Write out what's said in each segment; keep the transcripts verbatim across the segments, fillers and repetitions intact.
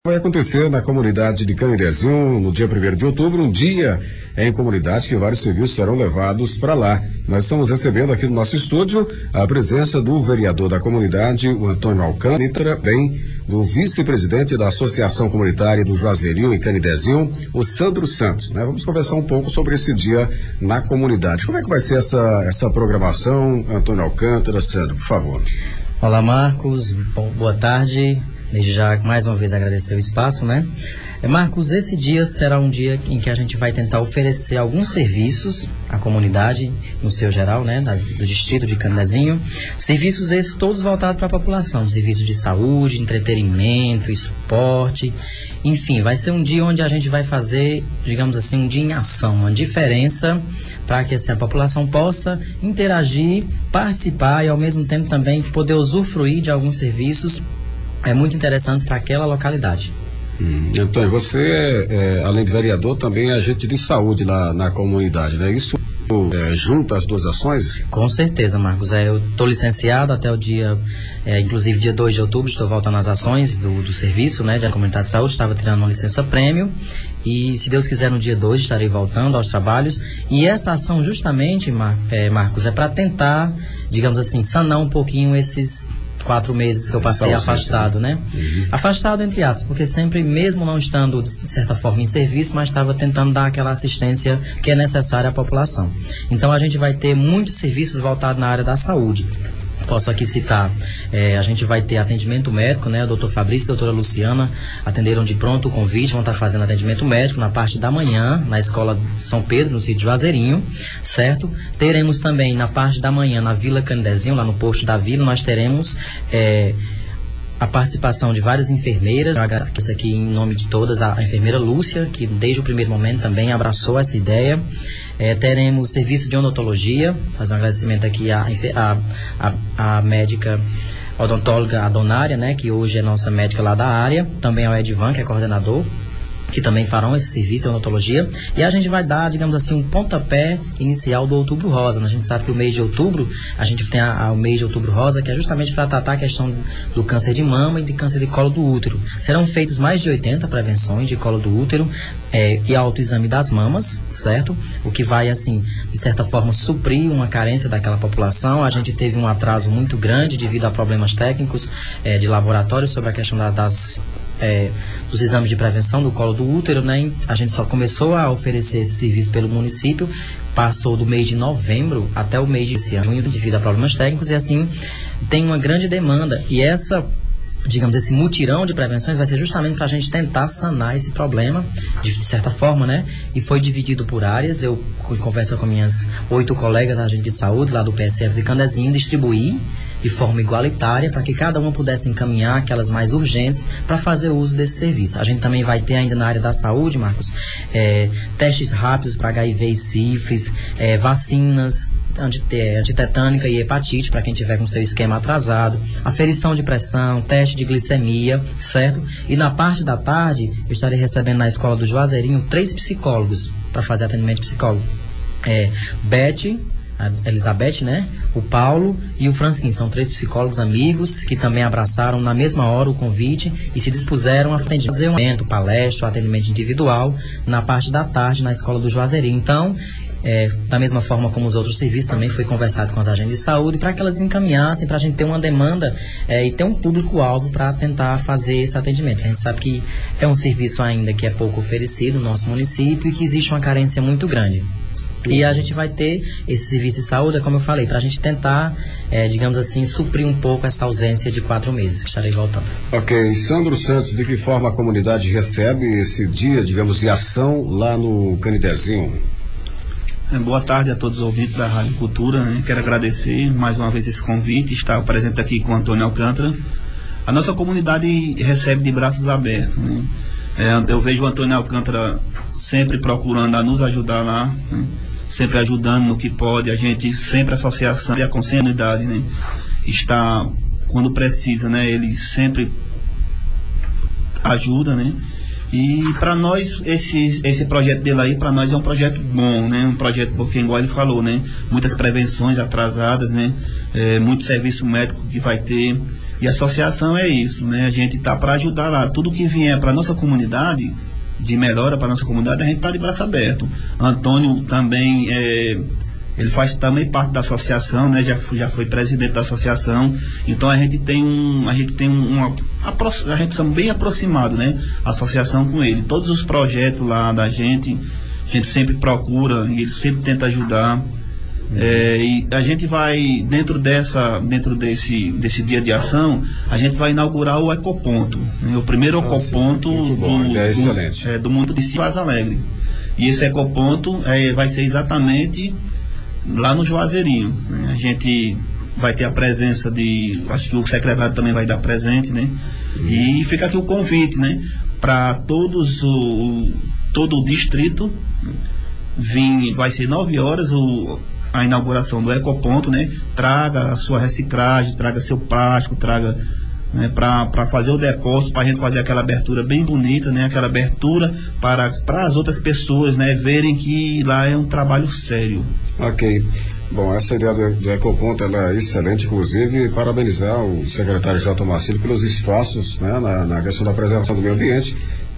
Vai acontecer na comunidade de Canidezinho no dia primeiro de outubro, um dia em comunidade que vários serviços serão levados para lá. Nós estamos recebendo aqui no nosso estúdio a presença do vereador da comunidade, o Antônio Alcântara, bem do vice-presidente da Associação Comunitária do Juazeirinho e Canidezinho, o Sandro Santos, né? Vamos conversar um pouco sobre esse dia na comunidade. Como é que vai ser essa, essa programação, Antônio Alcântara? Sandro, por favor. Olá, Marcos, bom, boa tarde. Desde já, mais uma vez, agradecer o espaço, né? Marcos, esse dia será um dia em que a gente vai tentar oferecer alguns serviços à comunidade, no seu geral, né? Da, do distrito de Canidezinho. Serviços esses todos voltados para a população. Serviços de saúde, entretenimento, esporte. Enfim, vai ser um dia onde a gente vai fazer, digamos assim, um dia em ação, uma diferença para que assim, a população possa interagir, participar e, ao mesmo tempo, também poder usufruir de alguns serviços é muito interessante para aquela localidade. Hum, Antônio, você, é, é, além de vereador, também é agente de saúde lá na comunidade, né? Isso é, junta as duas ações? Com certeza, Marcos. É, eu estou licenciado até o dia, é, inclusive dia dois de outubro, estou voltando às ações do, do serviço, né, da comunidade de saúde, estava tirando uma licença prêmio. E, se Deus quiser, no dia dois estarei voltando aos trabalhos. E essa ação, justamente, Mar, é, Marcos, é para tentar, digamos assim, sanar um pouquinho esses quatro meses que eu passei afastado, né? Uhum. Afastado, entre aspas, porque sempre, mesmo não estando, de certa forma, em serviço, mas estava tentando dar aquela assistência que é necessária à população. Então, a gente vai ter muitos serviços voltados na área da saúde. Posso aqui citar, é, a gente vai ter atendimento médico, né? O doutor Fabrício e a doutora Luciana atenderam de pronto o convite, vão estar fazendo atendimento médico na parte da manhã, na escola São Pedro, no sítio Juazeirinho, certo? Teremos também na parte da manhã, na Vila Canidezinho, lá no posto da Vila, nós teremos é, a participação de várias enfermeiras. Eu agradeço aqui em nome de todas a, a enfermeira Lúcia, que desde o primeiro momento também abraçou essa ideia. É, teremos serviço de odontologia, fazer um agradecimento aqui à a, a, a, a médica odontóloga Adonária, né, que hoje é nossa médica lá da área, também ao Edvan, que é coordenador, que também farão esse serviço de odontologia, e a gente vai dar, digamos assim, um pontapé inicial do Outubro Rosa. A gente sabe que o mês de outubro, a gente tem a, a, o mês de Outubro Rosa, que é justamente para tratar a questão do, do câncer de mama e de câncer de colo do útero. Serão feitos mais de oitenta prevenções de colo do útero é, e autoexame das mamas, certo? O que vai, assim, de certa forma, suprir uma carência daquela população. A gente teve um atraso muito grande devido a problemas técnicos é, de laboratório sobre a questão da, das... É, dos exames de prevenção do colo do útero, né? A gente só começou a oferecer esse serviço pelo município, passou do mês de novembro até o mês de junho devido a problemas técnicos, e assim tem uma grande demanda, e essa, digamos, esse mutirão de prevenções vai ser justamente para a gente tentar sanar esse problema, de, de certa forma, né? E foi dividido por áreas. Eu converso com minhas oito colegas da agente de saúde, lá do P S F de Canidezinho, distribuir de forma igualitária para que cada uma pudesse encaminhar aquelas mais urgentes para fazer uso desse serviço. A gente também vai ter ainda na área da saúde, Marcos, é, testes rápidos para H I V e sífilis, é, vacinas antitetânica e hepatite para quem tiver com seu esquema atrasado, aferição de pressão, teste de glicemia, certo? E na parte da tarde, eu estarei recebendo na escola do Juazeirinho três psicólogos para fazer atendimento de psicólogo. É, Beth, a Elizabeth, né? O Paulo e o Fransquim, são três psicólogos amigos que também abraçaram na mesma hora o convite e se dispuseram a fazer um evento, palestra, um atendimento individual na parte da tarde na escola do Juazeirinho. Então, é, da mesma forma como os outros serviços, também foi conversado com as agentes de saúde para que elas encaminhassem, para a gente ter uma demanda é, e ter um público-alvo para tentar fazer esse atendimento. A gente sabe que é um serviço ainda que é pouco oferecido no nosso município e que existe uma carência muito grande. E a gente vai ter esse serviço de saúde, como eu falei, para a gente tentar, é, digamos assim, suprir um pouco essa ausência de quatro meses que estarei voltando. Ok, Sandro Santos, de que forma a comunidade recebe esse dia, digamos, de ação lá no Canidezinho? É, boa tarde a todos os ouvintes da Rádio Cultura, né? Quero agradecer mais uma vez esse convite, estar presente aqui com o Antônio Alcântara. A nossa comunidade recebe de braços abertos, né? É, eu vejo o Antônio Alcântara sempre procurando a nos ajudar lá, né? Sempre ajudando no que pode. A gente sempre, a associação e a comunidade, né, está, quando precisa, né, ele sempre ajuda, né? E para nós, esse, esse projeto dele aí, para nós é um projeto bom, né? Um projeto, porque, igual ele falou, né? Muitas prevenções atrasadas, né? É, muito serviço médico que vai ter. E a associação é isso, né? A gente tá para ajudar lá. Tudo que vier para nossa comunidade, de melhora para nossa comunidade, a gente tá de braço aberto. Antônio também, é, ele faz também parte da associação, né? Já, já foi presidente da associação. Então a gente tem um, a gente tem uma, a gente está bem aproximado, né? A associação com ele. Todos os projetos lá da gente, a gente sempre procura e ele sempre tenta ajudar. É, e a gente vai, dentro dessa, dentro desse, desse dia de ação, a gente vai inaugurar o Ecoponto, né? O primeiro Nossa, Ecoponto do, é excelente. do, é, do mundo de Vaz Alegre. E esse Ecoponto é, vai ser exatamente lá no Juazeirinho, né? A gente vai ter a presença de, acho que o secretário também vai dar presente, né? Uhum. E fica aqui o convite, né? Para todos o, todo o distrito vir, vai ser nove horas o a inauguração do Ecoponto, né? Traga a sua reciclagem, traga seu plástico, traga, né, para fazer o depósito, para a gente fazer aquela abertura bem bonita, né? Aquela abertura para, para as outras pessoas, né, verem que lá é um trabalho sério. Ok. Bom, essa ideia do, do Ecoponto ela é excelente, inclusive parabenizar o secretário J. Marcílio pelos esforços, né, na, na questão da preservação do meio ambiente,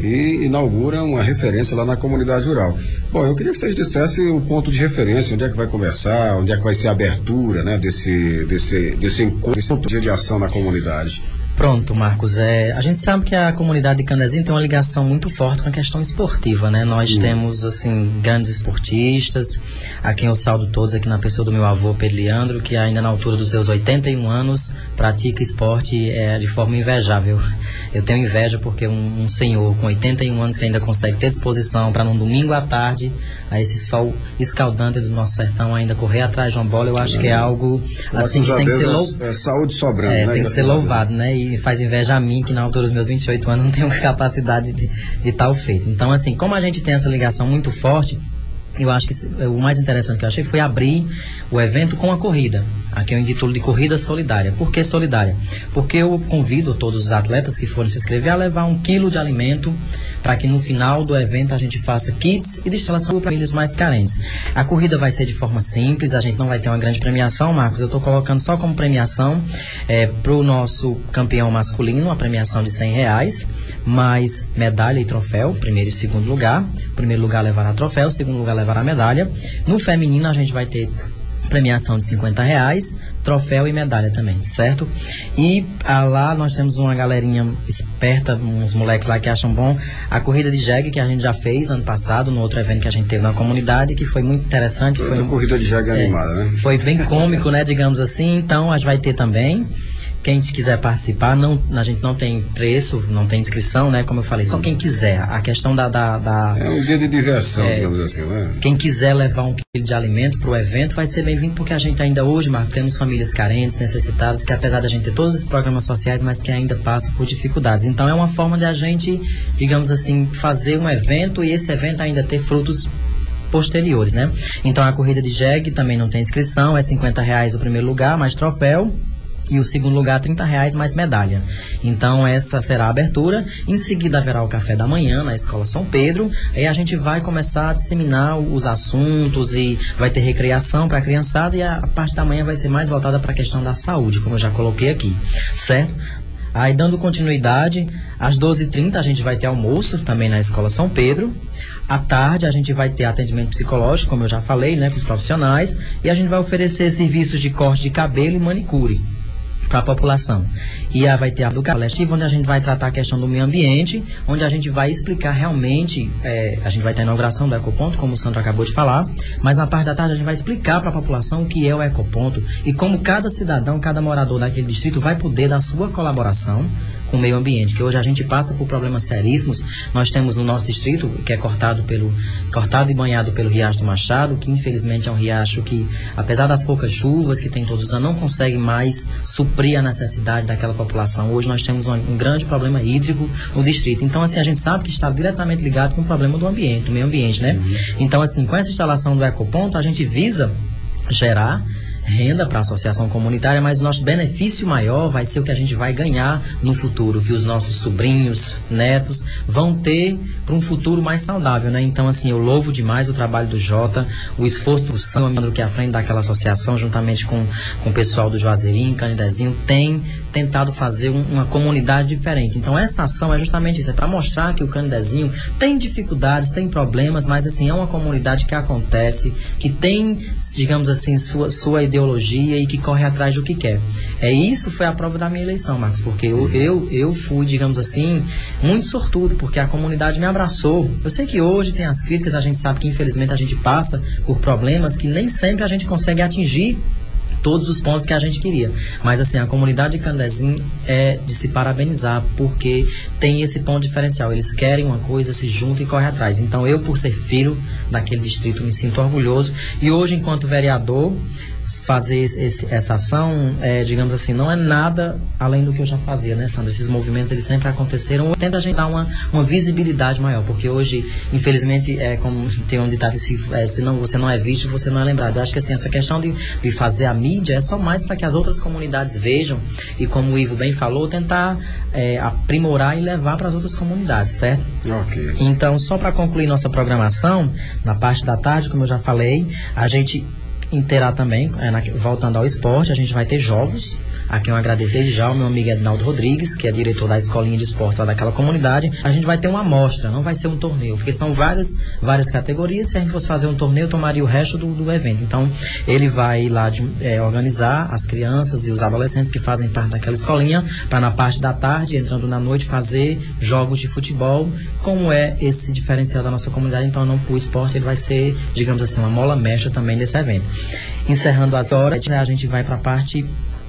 e inaugura uma referência lá na comunidade rural. Bom, eu queria que vocês dissessem o ponto de referência, onde é que vai começar, onde é que vai ser a abertura, né, desse, desse, desse encontro, desse dia de ação na comunidade. Pronto, Marcos. É, a gente sabe que a comunidade de Candezinho tem uma ligação muito forte com a questão esportiva, né? Nós hum. temos, assim, grandes esportistas, a quem eu saldo todos aqui na pessoa do meu avô, Pedro Leandro, que ainda na altura dos seus oitenta e um anos pratica esporte é, de forma invejável. Eu tenho inveja porque um, um senhor com oitenta e um anos que ainda consegue ter disposição para num domingo à tarde, a esse sol escaldante do nosso sertão, ainda correr atrás de uma bola, eu acho é. que é algo assim que tem que ser lou... é, saúde sobrando, é, né? Tem que ser louvado, né? E faz inveja a mim, que na altura dos meus vinte e oito anos não tenho capacidade de, de tal feito. Então, assim, como a gente tem essa ligação muito forte, eu acho que o mais interessante que eu achei foi abrir o evento com a corrida. Aqui eu intitulo de Corrida Solidária. Por que solidária? Porque eu convido todos os atletas que forem se inscrever a levar um quilo de alimento para que no final do evento a gente faça kits e destinação para famílias mais carentes. A corrida vai ser de forma simples, a gente não vai ter uma grande premiação, Marcos. Eu estou colocando só como premiação é, para o nosso campeão masculino, a premiação de cem reais, mais medalha e troféu, primeiro e segundo lugar. O primeiro lugar levará troféu, o segundo lugar levará medalha. No feminino a gente vai ter premiação de cinquenta reais, troféu e medalha também, certo? E ah, lá nós temos uma galerinha esperta, uns moleques lá que acham bom a corrida de jegue, que a gente já fez ano passado, no outro evento que a gente teve na comunidade, que foi muito interessante. Foi uma corrida de jegue é, animada, né? Foi bem cômico, né, digamos assim. Então a gente vai ter também. Quem quiser participar, não, a gente não tem preço, não tem inscrição, né? Como eu falei, só quem quiser. A questão da... da, da é um dia de diversão, é, digamos assim, né? Quem quiser levar um quilo de alimento para o evento vai ser bem-vindo, porque a gente ainda hoje, Marcos, temos famílias carentes, necessitadas, que apesar da gente ter todos esses programas sociais, mas que ainda passam por dificuldades. Então é uma forma de a gente, digamos assim, fazer um evento e esse evento ainda ter frutos posteriores, né? Então a corrida de jegue também não tem inscrição, é cinquenta reais o primeiro lugar, mais troféu. E o segundo lugar, trinta reais mais medalha. Então essa será a abertura. Em seguida haverá o café da manhã na Escola São Pedro. Aí a gente vai começar a disseminar os assuntos e vai ter recreação para a criançada. E a parte da manhã vai ser mais voltada para a questão da saúde, como eu já coloquei aqui, certo? Aí dando continuidade, às doze e trinta a gente vai ter almoço também na Escola São Pedro. À tarde a gente vai ter atendimento psicológico, como eu já falei, né, para os profissionais. E a gente vai oferecer serviços de corte de cabelo e manicure para a população. E aí vai ter a educação coletiva, onde a gente vai tratar a questão do meio ambiente, onde a gente vai explicar realmente, é, a gente vai ter a inauguração do Ecoponto, como o Sandro acabou de falar, mas na parte da tarde a gente vai explicar para a população o que é o Ecoponto e como cada cidadão, cada morador daquele distrito vai poder dar sua colaboração com o meio ambiente, que hoje a gente passa por problemas seríssimos. Nós temos no nosso distrito, que é cortado pelo cortado e banhado pelo Riacho do Machado, que infelizmente é um riacho que, apesar das poucas chuvas que tem todos os anos, não consegue mais suprir a necessidade daquela população. Hoje nós temos um, um grande problema hídrico no distrito. Então, assim, a gente sabe que está diretamente ligado com o problema do ambiente, do meio ambiente, né? Uhum. Então, assim, com essa instalação do Ecoponto, a gente visa gerar renda para a associação comunitária, mas o nosso benefício maior vai ser o que a gente vai ganhar no futuro, que os nossos sobrinhos, netos vão ter para um futuro mais saudável, né? Então, assim, eu louvo demais o trabalho do Jota, o esforço do Sandro, que é à frente daquela associação, juntamente com, com o pessoal do Juazeirinho, Canidezinho, tem tentado fazer um, uma comunidade diferente. Então essa ação é justamente isso, é para mostrar que o Canidezinho tem dificuldades, tem problemas, mas assim, é uma comunidade que acontece, que tem, digamos assim, sua, sua ideologia e que corre atrás do que quer. É, isso foi a prova da minha eleição, Marcos, porque eu, eu, eu fui, digamos assim, muito sortudo, porque a comunidade me abraçou. Eu sei que hoje tem as críticas, a gente sabe que infelizmente a gente passa por problemas que nem sempre a gente consegue atingir todos os pontos que a gente queria. Mas assim, a comunidade de Canidezinho é de se parabenizar, porque tem esse ponto diferencial. Eles querem uma coisa, se juntam e correm atrás. Então eu, por ser filho daquele distrito, me sinto orgulhoso. E hoje, enquanto vereador, fazer esse, essa ação, é, digamos assim, não é nada além do que eu já fazia, né, Sandro? Esses movimentos, eles sempre aconteceram. Tenta a gente dar uma, uma visibilidade maior, porque hoje, infelizmente, é como tem um ditado, se, é, se não, você não é visto, você não é lembrado. Eu acho que assim, essa questão de, de fazer a mídia é só mais para que as outras comunidades vejam e, como o Ivo bem falou, tentar é, aprimorar e levar para as outras comunidades, certo? Ok. Então, só para concluir nossa programação, na parte da tarde, como eu já falei, a gente terá também, é, na, voltando ao esporte, a gente vai ter jogos. Aqui eu agradeço desde já ao meu amigo Ednaldo Rodrigues, que é diretor da escolinha de esporte lá daquela comunidade. A gente vai ter uma amostra, não vai ser um torneio, porque são várias, várias categorias. Se a gente fosse fazer um torneio, tomaria o resto do, do evento. Então, ele vai lá de, é, organizar as crianças e os adolescentes que fazem parte daquela escolinha, para na parte da tarde, entrando na noite, fazer jogos de futebol. Como é esse diferencial da nossa comunidade, então não, o esporte ele vai ser, digamos assim, uma mola mestra também desse evento. Encerrando as horas, a gente vai para a parte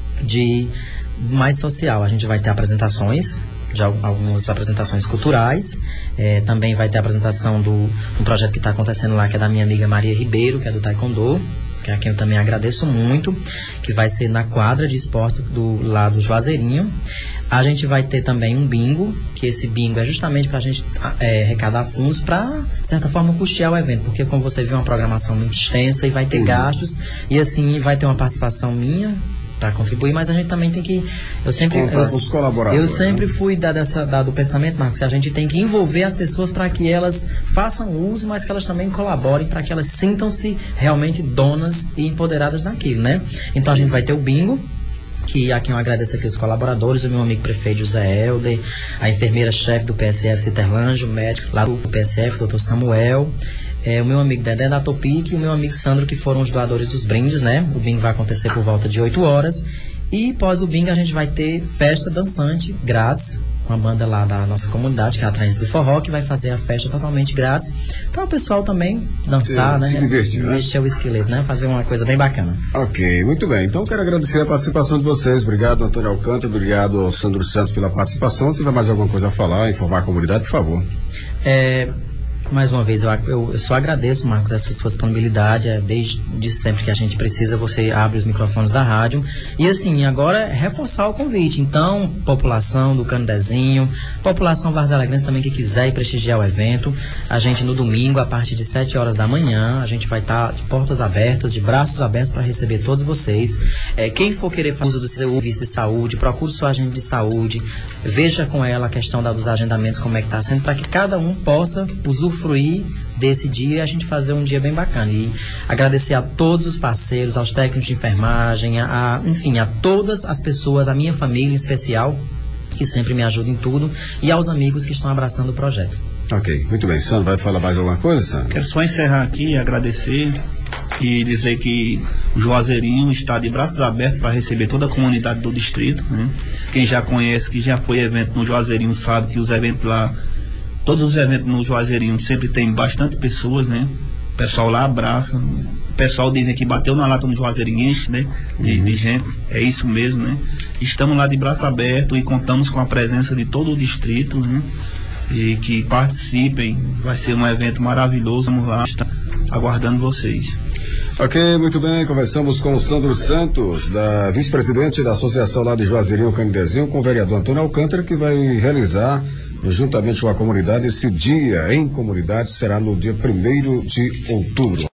de mais social. A gente vai ter apresentações, de algumas apresentações culturais, é, também vai ter a apresentação do um projeto que está acontecendo lá, que é da minha amiga Maria Ribeiro, que é do Taekwondo, que é a quem eu também agradeço muito, que vai ser na quadra de esporte do lado do Juazeirinho. A gente vai ter também um bingo, que esse bingo é justamente para a gente é, arrecadar fundos para, de certa forma, custear o evento, porque, como você viu, é uma programação muito extensa e vai ter uhum. gastos, e assim vai ter uma participação minha para contribuir, mas a gente também tem que, eu sempre eu, os colaboradores, eu sempre né? fui da, dessa, da, do pensamento, Marcos, que a gente tem que envolver as pessoas para que elas façam uso, mas que elas também colaborem, para que elas sintam-se realmente donas e empoderadas daquilo, né? Então a gente vai ter o bingo, que a quem eu agradeço aqui os colaboradores, o meu amigo prefeito José Helder, a enfermeira-chefe do P S F Citerlândia, o médico lá do P S F, doutor Samuel, É, o meu amigo Dedé da Topic e o meu amigo Sandro, que foram os doadores dos brindes, né? O bingo vai acontecer por volta de oito horas. E após o bingo a gente vai ter festa dançante grátis, com a banda lá da nossa comunidade, que é a Trans do Forró, que vai fazer a festa totalmente grátis, para o pessoal também dançar, é, né? Se divertir, né? Mexer o esqueleto, né? Fazer uma coisa bem bacana. Ok, muito bem. Então quero agradecer a participação de vocês. Obrigado, Antônio Alcântara, obrigado ao Sandro Santos pela participação. Se tiver mais alguma coisa a falar, informar a comunidade, por favor. É... Mais uma vez, eu, eu, eu só agradeço, Marcos, essa sua disponibilidade. É, desde de sempre que a gente precisa, você abre os microfones da rádio. E assim, agora é reforçar o convite. Então, população do Canidezinho, população Várzea Alegrense também que quiser ir prestigiar o evento, a gente no domingo, a partir de sete horas da manhã, a gente vai estar de portas abertas, de braços abertos para receber todos vocês. É, quem for querer fazer uso do seu serviço de saúde, procure sua agente de saúde, veja com ela a questão da, dos agendamentos, como é que está sendo, para que cada um possa usufruir fruir desse dia e a gente fazer um dia bem bacana. E agradecer a todos os parceiros, aos técnicos de enfermagem, a, a, enfim, a todas as pessoas, a minha família em especial, que sempre me ajuda em tudo, e aos amigos que estão abraçando o projeto. Ok, muito bem. Sandro, vai falar mais alguma coisa, Sandro? Quero só encerrar aqui e agradecer e dizer que o Juazeirinho está de braços abertos para receber toda a comunidade do distrito, né? Quem já conhece, que já foi evento no Juazeirinho, sabe que os eventos lá, todos os eventos no Juazeirinho sempre tem bastante pessoas, né? O pessoal lá abraça. O pessoal dizem que bateu na lata no Juazeirinho, enche, né? De, uhum. de gente. É isso mesmo, né? Estamos lá de braço aberto e contamos com a presença de todo o distrito, né? E que participem. Vai ser um evento maravilhoso. Vamos lá, está aguardando vocês. Ok, muito bem, conversamos com o Sandro Santos, da vice-presidente da Associação lá de Juazeirinho Canidezinho, com o vereador Antônio Alcântara, que vai realizar juntamente com a comunidade esse dia em comunidade, será no dia primeiro de outubro.